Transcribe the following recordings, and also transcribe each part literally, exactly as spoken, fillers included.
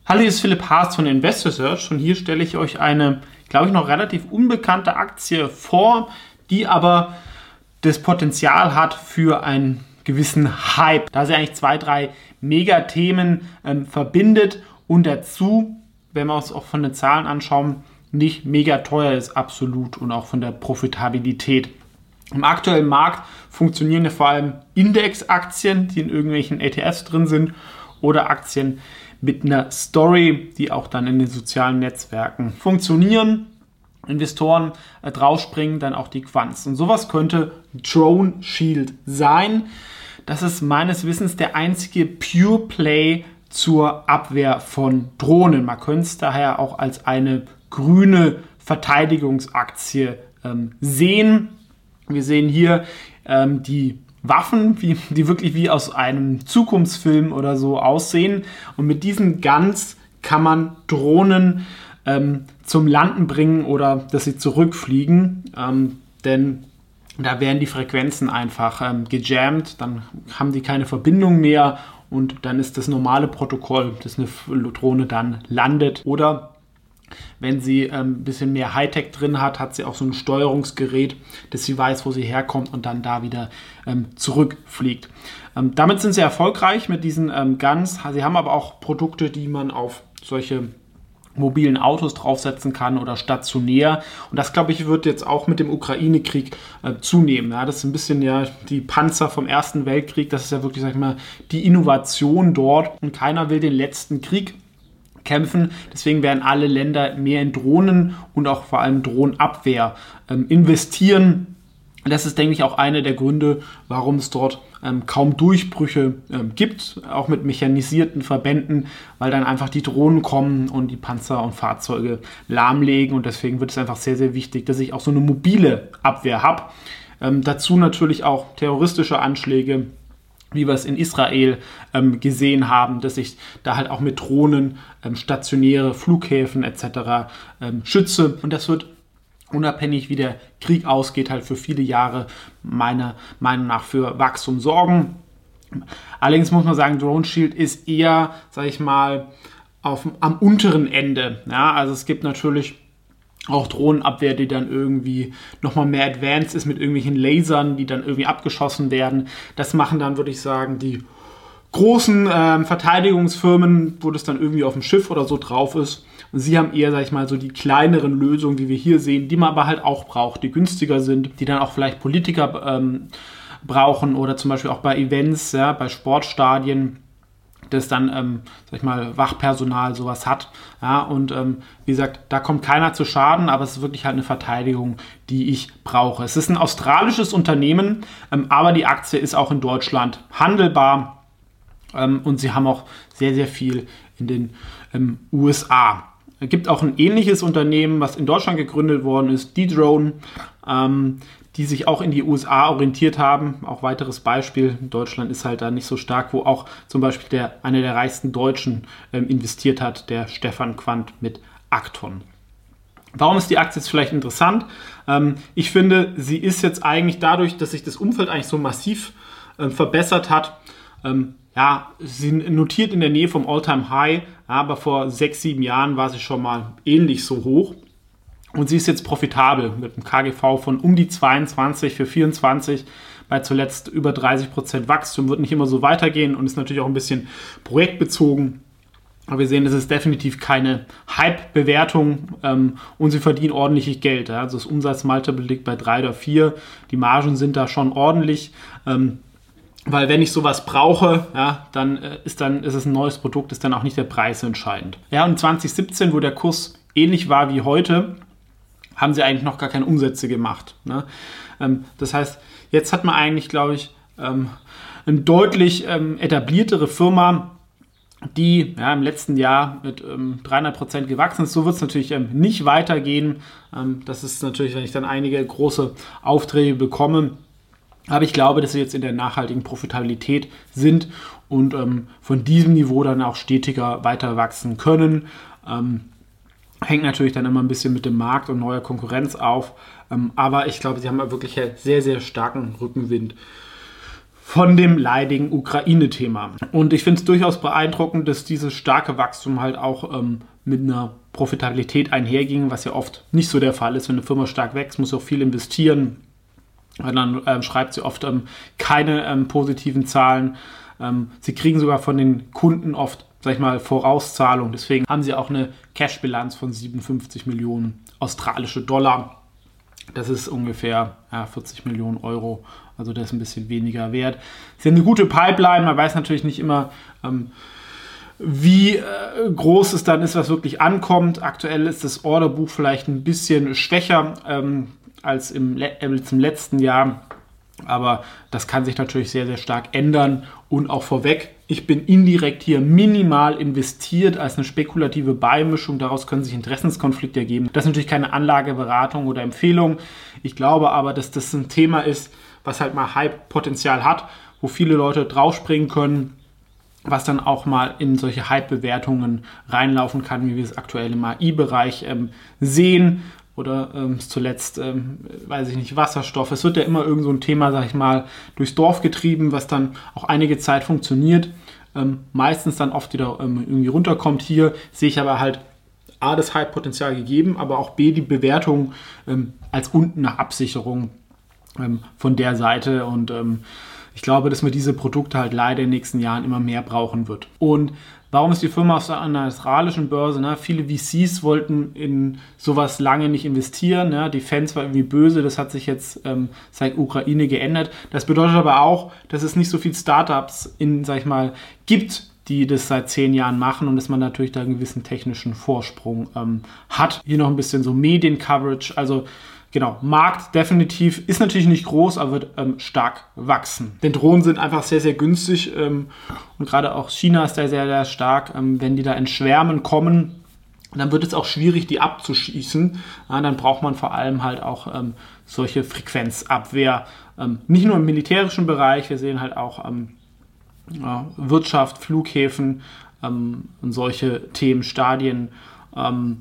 Hallo, hier ist Philipp Haas von Investor Search und hier stelle ich euch eine, glaube ich, noch relativ unbekannte Aktie vor, die aber das Potenzial hat für einen gewissen Hype, da sie eigentlich zwei, drei Megathemen ähm, verbindet und dazu, wenn wir uns auch von den Zahlen anschauen, nicht mega teuer ist, absolut, und auch von der Profitabilität. Im aktuellen Markt funktionieren ja vor allem Indexaktien, die in irgendwelchen E T Fs drin sind, oder Aktien mit einer Story, die auch dann in den sozialen Netzwerken funktionieren. Investoren äh, draufspringen, dann auch die Quants. Und sowas könnte Drone Shield sein. Das ist meines Wissens der einzige Pure Play zur Abwehr von Drohnen. Man könnte es daher auch als eine grüne Verteidigungsaktie ähm, sehen. Wir sehen hier ähm, die Waffen, wie, die wirklich wie aus einem Zukunftsfilm oder so aussehen. Und mit diesen Guns kann man Drohnen ähm, zum Landen bringen oder dass sie zurückfliegen. Ähm, denn da werden die Frequenzen einfach ähm, gejammt, dann haben die keine Verbindung mehr und dann ist das normale Protokoll, dass eine Drohne dann landet. Oder wenn sie ähm, ein bisschen mehr Hightech drin hat, hat sie auch so ein Steuerungsgerät, dass sie weiß, wo sie herkommt und dann da wieder ähm, zurückfliegt. Ähm, damit sind sie erfolgreich mit diesen ähm, Guns. Sie haben aber auch Produkte, die man auf solche mobilen Autos draufsetzen kann oder stationär. Und das, glaube ich, wird jetzt auch mit dem Ukraine-Krieg äh, zunehmen. Ja, das ist ein bisschen ja die Panzer vom Ersten Weltkrieg. Das ist ja wirklich, sag ich mal, die Innovation dort. Und keiner will den letzten Krieg kämpfen. Deswegen werden alle Länder mehr in Drohnen und auch vor allem Drohnenabwehr ähm, investieren. Das ist, denke ich, auch einer der Gründe, warum es dort ähm, kaum Durchbrüche ähm, gibt, auch mit mechanisierten Verbänden, weil dann einfach die Drohnen kommen und die Panzer und Fahrzeuge lahmlegen. Und deswegen wird es einfach sehr, sehr wichtig, dass ich auch so eine mobile Abwehr habe. Ähm, dazu natürlich auch terroristische Anschläge, wie wir es in Israel ähm, gesehen haben, dass ich da halt auch mit Drohnen ähm, stationäre Flughäfen et cetera ähm, schütze. Und das wird unabhängig wie der Krieg ausgeht, halt für viele Jahre meiner Meinung nach für Wachstum sorgen. Allerdings muss man sagen, Drone Shield ist eher, sage ich mal, auf, am unteren Ende. Ja, also es gibt natürlich auch Drohnenabwehr, die dann irgendwie nochmal mehr advanced ist mit irgendwelchen Lasern, die dann irgendwie abgeschossen werden. Das machen dann, würde ich sagen, die großen äh, Verteidigungsfirmen, wo das dann irgendwie auf dem Schiff oder so drauf ist. Und sie haben eher, sag ich mal, so die kleineren Lösungen, die wir hier sehen, die man aber halt auch braucht, die günstiger sind, die dann auch vielleicht Politiker ähm, brauchen oder zum Beispiel auch bei Events, ja, bei Sportstadien, das dann, ähm, sag ich mal, Wachpersonal sowas hat. Ja, und ähm, wie gesagt, da kommt keiner zu Schaden, aber es ist wirklich halt eine Verteidigung, die ich brauche. Es ist ein australisches Unternehmen, ähm, aber die Aktie ist auch in Deutschland handelbar ähm, und sie haben auch sehr, sehr viel in den ähm, U S A. Es gibt auch ein ähnliches Unternehmen, was in Deutschland gegründet worden ist, Dedrone, ähm, die sich auch in die U S A orientiert haben. Auch weiteres Beispiel, Deutschland ist halt da nicht so stark, wo auch zum Beispiel der, einer der reichsten Deutschen ähm, investiert hat, der Stefan Quandt mit Acton. Warum ist die Aktie jetzt vielleicht interessant? Ähm, ich finde, sie ist jetzt eigentlich dadurch, dass sich das Umfeld eigentlich so massiv ähm, verbessert hat, ähm, ja, sie notiert in der Nähe vom All-Time-High, aber vor sechs, sieben Jahren war sie schon mal ähnlich so hoch. Und sie ist jetzt profitabel mit einem K G V von um die zweiundzwanzig für vierundzwanzig, bei zuletzt über dreißig Prozent Wachstum, wird nicht immer so weitergehen und ist natürlich auch ein bisschen projektbezogen. Aber wir sehen, das ist definitiv keine Hype-Bewertung ähm, und sie verdienen ordentlich Geld. Ja. Also das Umsatzmultiple liegt bei drei oder vier, die Margen sind da schon ordentlich. Ähm, Weil wenn ich sowas brauche, ja, dann, äh, ist dann ist es ein neues Produkt, ist dann auch nicht der Preis entscheidend. Ja, und zwanzig siebzehn, wo der Kurs ähnlich war wie heute, haben sie eigentlich noch gar keine Umsätze gemacht. Ne? Ähm, das heißt, jetzt hat man eigentlich, glaube ich, ähm, eine deutlich ähm, etabliertere Firma, die ja, im letzten Jahr mit ähm, dreihundert Prozent gewachsen ist. So wird es natürlich ähm, nicht weitergehen. Ähm, das ist natürlich, wenn ich dann einige große Aufträge bekomme. Aber ich glaube, dass sie jetzt in der nachhaltigen Profitabilität sind und ähm, von diesem Niveau dann auch stetiger weiter wachsen können. Ähm, hängt natürlich dann immer ein bisschen mit dem Markt und neuer Konkurrenz auf. Ähm, aber ich glaube, sie haben wirklich einen sehr, sehr starken Rückenwind. von dem leidigen Ukraine-Thema. Und ich finde es durchaus beeindruckend, dass dieses starke Wachstum halt auch ähm, mit einer Profitabilität einherging, was ja oft nicht so der Fall ist. Wenn eine Firma stark wächst, muss sie auch viel investieren. Und dann ähm, schreibt sie oft ähm, keine ähm, positiven Zahlen. Ähm, sie kriegen sogar von den Kunden oft, sag ich mal, Vorauszahlung. Deswegen haben sie auch eine Cash-Bilanz von siebenundfünfzig Millionen australische Dollar. Das ist ungefähr ja, vierzig Millionen Euro. Also das ist ein bisschen weniger wert. Sie haben eine gute Pipeline. Man weiß natürlich nicht immer, ähm, wie äh, groß es dann ist, was wirklich ankommt. Aktuell ist das Orderbuch vielleicht ein bisschen schwächer ähm, als im, Le- äh, zum letzten Jahr. Aber das kann sich natürlich sehr, sehr stark ändern. Und auch vorweg, ich bin indirekt hier minimal investiert als eine spekulative Beimischung. Daraus können sich Interessenskonflikte ergeben. Das ist natürlich keine Anlageberatung oder Empfehlung. Ich glaube aber, dass das ein Thema ist, was halt mal Hype-Potenzial hat, wo viele Leute draufspringen können, was dann auch mal in solche Hype-Bewertungen reinlaufen kann, wie wir es aktuell im A I-Bereich ähm, sehen. Oder ähm, zuletzt, ähm, weiß ich nicht, Wasserstoff. Es wird ja immer irgend so ein Thema, sag ich mal, durchs Dorf getrieben, was dann auch einige Zeit funktioniert. Ähm, meistens dann oft wieder ähm, irgendwie runterkommt. Hier sehe ich aber halt A, das Hype-Potenzial gegeben, aber auch B, die Bewertung ähm, als unten nach Absicherung ähm, von der Seite. Und ähm, ich glaube, dass man diese Produkte halt leider in den nächsten Jahren immer mehr brauchen wird. Und warum ist die Firma auf einer australischen Börse? Ne? Viele V Cs wollten in sowas lange nicht investieren. Ne? Die Fans waren irgendwie böse. Das hat sich jetzt ähm, seit Ukraine geändert. Das bedeutet aber auch, dass es nicht so viele Startups in, sag ich mal, gibt, die das seit zehn Jahren machen und dass man natürlich da einen gewissen technischen Vorsprung ähm, hat. Hier noch ein bisschen so Mediencoverage. Also genau, Markt definitiv ist natürlich nicht groß, aber wird ähm, stark wachsen. Denn Drohnen sind einfach sehr, sehr günstig ähm, und gerade auch China ist da sehr, sehr stark. Ähm, wenn die da in Schwärmen kommen, dann wird es auch schwierig, die abzuschießen. Ja, dann braucht man vor allem halt auch ähm, solche Frequenzabwehr. Ähm, nicht nur im militärischen Bereich, wir sehen halt auch ähm, ja, Wirtschaft, Flughäfen ähm, und solche Themen, Stadien. Ähm,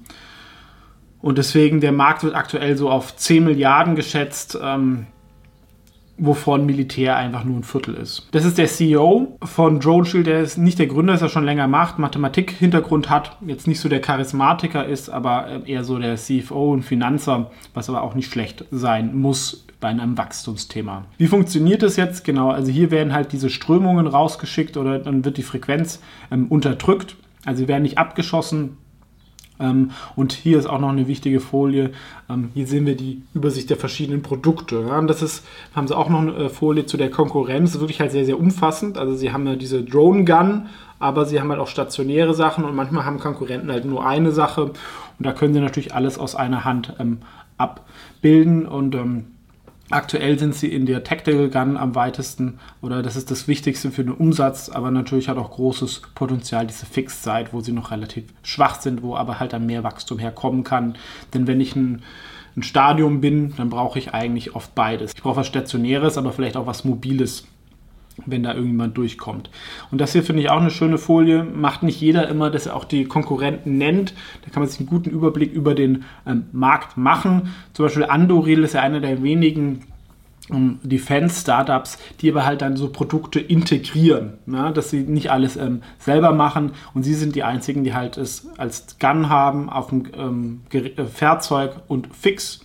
Und deswegen, der Markt wird aktuell so auf zehn Milliarden geschätzt, ähm, wovon Militär einfach nur ein Viertel ist. Das ist der C E O von DroneShield, der ist nicht der Gründer, der schon länger macht, Mathematik-Hintergrund hat, jetzt nicht so der Charismatiker ist, aber eher so der C F O und Finanzer, was aber auch nicht schlecht sein muss bei einem Wachstumsthema. Wie funktioniert das jetzt? Genau, also hier werden halt diese Strömungen rausgeschickt oder dann wird die Frequenz ähm, unterdrückt, also sie werden nicht abgeschossen. Ähm, und hier ist auch noch eine wichtige Folie. Ähm, hier sehen wir die Übersicht der verschiedenen Produkte. Ja, und das ist, haben sie auch noch eine Folie zu der Konkurrenz. Das ist wirklich halt sehr, sehr umfassend. Also sie haben ja diese Drone Gun, aber sie haben halt auch stationäre Sachen und manchmal haben Konkurrenten halt nur eine Sache. Und da können sie natürlich alles aus einer Hand ähm, abbilden. Und ähm, aktuell sind sie in der Tactical Gun am weitesten oder das ist das Wichtigste für den Umsatz, aber natürlich hat auch großes Potenzial diese Fixed-Side, wo sie noch relativ schwach sind, wo aber halt dann mehr Wachstum herkommen kann. Denn wenn ich ein, ein Stadium bin, dann brauche ich eigentlich oft beides. Ich brauche was Stationäres, aber vielleicht auch was Mobiles, wenn da irgendjemand durchkommt. Und das hier finde ich auch eine schöne Folie. Macht nicht jeder immer, dass er auch die Konkurrenten nennt. Da kann man sich einen guten Überblick über den ähm, Markt machen. Zum Beispiel Anduril ist ja einer der wenigen ähm, Defense-Startups, die aber halt dann so Produkte integrieren. Ja, dass sie nicht alles ähm, selber machen. Und sie sind die einzigen, die halt es als Gun haben auf dem ähm, Ger- Fahrzeug und fix.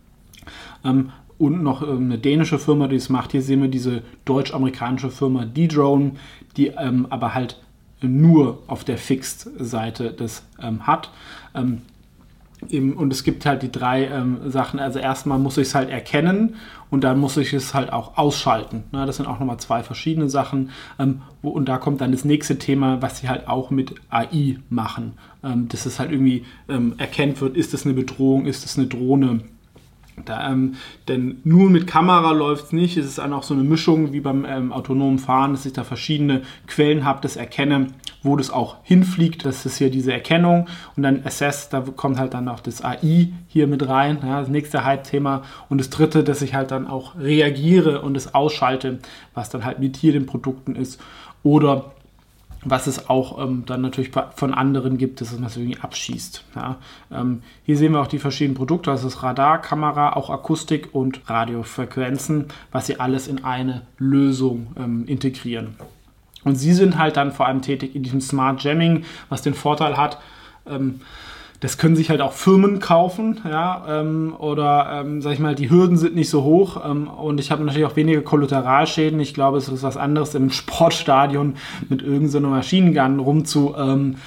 Ähm, Und noch eine dänische Firma, die es macht. Hier sehen wir diese deutsch-amerikanische Firma D-Drone, die ähm, aber halt nur auf der Fixed-Seite das ähm, hat. Ähm, eben, und es gibt halt die drei ähm, Sachen. Also erstmal muss ich es halt erkennen und dann muss ich es halt auch ausschalten. Na, das sind auch nochmal zwei verschiedene Sachen. Ähm, wo, und da kommt dann das nächste Thema, was sie halt auch mit A I machen. Ähm, dass es halt irgendwie ähm, erkennt wird, ist es eine Bedrohung, ist es eine Drohne. Da, ähm, denn nur mit Kamera läuft es nicht. Es ist dann auch so eine Mischung wie beim ähm, autonomen Fahren, dass ich da verschiedene Quellen habe, das erkenne, wo das auch hinfliegt. Das ist hier diese Erkennung. Und dann Assess, da kommt halt dann auch das A I hier mit rein. Ja, das nächste Hype-Thema. Und das dritte, dass ich halt dann auch reagiere und es ausschalte, was dann halt mit hier den Produkten ist. Oder was es auch ähm, dann natürlich von anderen gibt, dass man es irgendwie abschießt. Ja. Ähm, hier sehen wir auch die verschiedenen Produkte, das ist Radar, Kamera, auch Akustik und Radiofrequenzen, was sie alles in eine Lösung ähm, integrieren. Und sie sind halt dann vor allem tätig in diesem Smart Jamming, was den Vorteil hat, ähm, das können sich halt auch Firmen kaufen, ja, ähm, oder, ähm, sag ich mal, die Hürden sind nicht so hoch ähm, und ich habe natürlich auch weniger Kollateralschäden. Ich glaube, es ist was anderes im Sportstadion mit irgendeiner so Maschinengun rumzu ähm,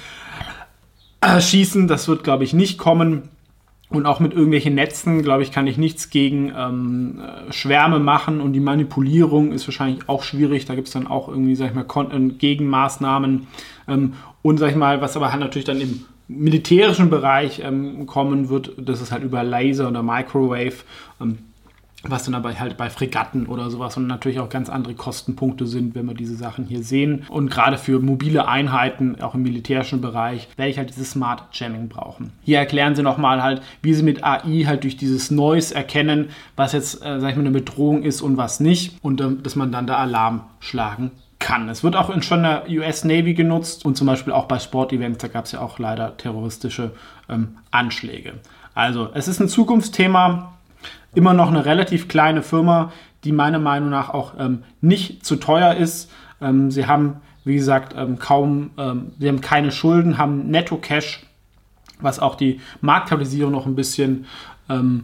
äh, schießen. Das wird, glaube ich, nicht kommen. Und auch mit irgendwelchen Netzen, glaube ich, kann ich nichts gegen ähm, Schwärme machen und die Manipulierung ist wahrscheinlich auch schwierig. Da gibt es dann auch irgendwie, sag ich mal, Kon- Gegenmaßnahmen. Ähm, und, sag ich mal, was aber halt natürlich dann im militärischen Bereich ähm, kommen wird, das ist halt über Laser oder Microwave, ähm, was dann aber halt bei Fregatten oder sowas und natürlich auch ganz andere Kostenpunkte sind, wenn wir diese Sachen hier sehen. Und gerade für mobile Einheiten, auch im militärischen Bereich, werde ich halt dieses Smart Jamming brauchen. Hier erklären sie nochmal halt, wie sie mit A I halt durch dieses Noise erkennen, was jetzt, äh, sag ich mal, eine Bedrohung ist und was nicht und ähm, dass man dann da Alarm schlagen kann. Es wird auch in schon der U S Navy genutzt und zum Beispiel auch bei Sportevents, da gab es ja auch leider terroristische ähm, Anschläge. Also es ist ein Zukunftsthema, immer noch eine relativ kleine Firma, die meiner Meinung nach auch ähm, nicht zu teuer ist. Ähm, sie haben, wie gesagt, ähm, kaum, ähm, sie haben keine Schulden, haben Netto-Cash, was auch die Marktkapitalisierung noch ein bisschen ähm,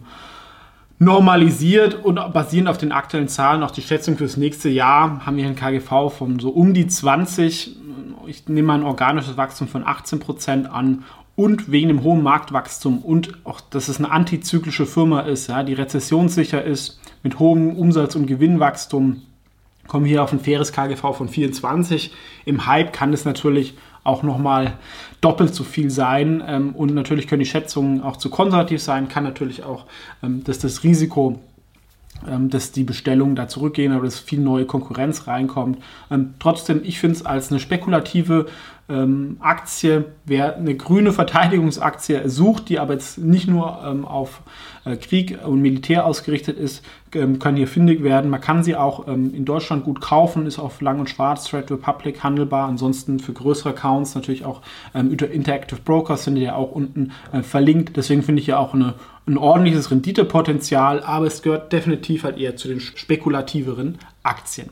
normalisiert und basierend auf den aktuellen Zahlen, auch die Schätzung fürs nächste Jahr, haben wir ein K G V von so um die zwanzig. Ich nehme mal ein organisches Wachstum von achtzehn Prozent an und wegen dem hohen Marktwachstum und auch, dass es eine antizyklische Firma ist, ja, die rezessionssicher ist, mit hohem Umsatz- und Gewinnwachstum, kommen hier auf ein faires K G V von vierundzwanzig. Im Hype kann es natürlich auch nochmal doppelt so viel sein ähm, und natürlich können die Schätzungen auch zu konservativ sein, kann natürlich auch, ähm, dass das Risiko, ähm, dass die Bestellungen da zurückgehen, aber dass viel neue Konkurrenz reinkommt. Ähm, trotzdem, ich finde es als eine spekulative ähm, Aktie, wer eine grüne Verteidigungsaktie sucht, die aber jetzt nicht nur ähm, auf äh, Krieg und Militär ausgerichtet ist, ähm, kann hier fündig werden. Man kann sie auch ähm, in Deutschland gut kaufen, ist auf Lang und Schwarz, Trade Republic handelbar. Ansonsten für größere Accounts natürlich auch ähm, Interactive Brokers sind ja auch unten äh, verlinkt. Deswegen finde ich ja auch eine, ein ordentliches Renditepotenzial, aber es gehört definitiv halt eher zu den spekulativeren Aktien.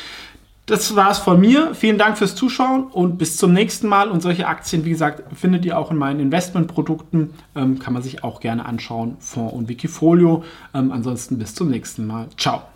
Das war's von mir. Vielen Dank fürs Zuschauen und bis zum nächsten Mal. Und solche Aktien, wie gesagt, findet ihr auch in meinen Investmentprodukten. Ähm, kann man sich auch gerne anschauen, Fonds und Wikifolio. Ähm, ansonsten bis zum nächsten Mal. Ciao.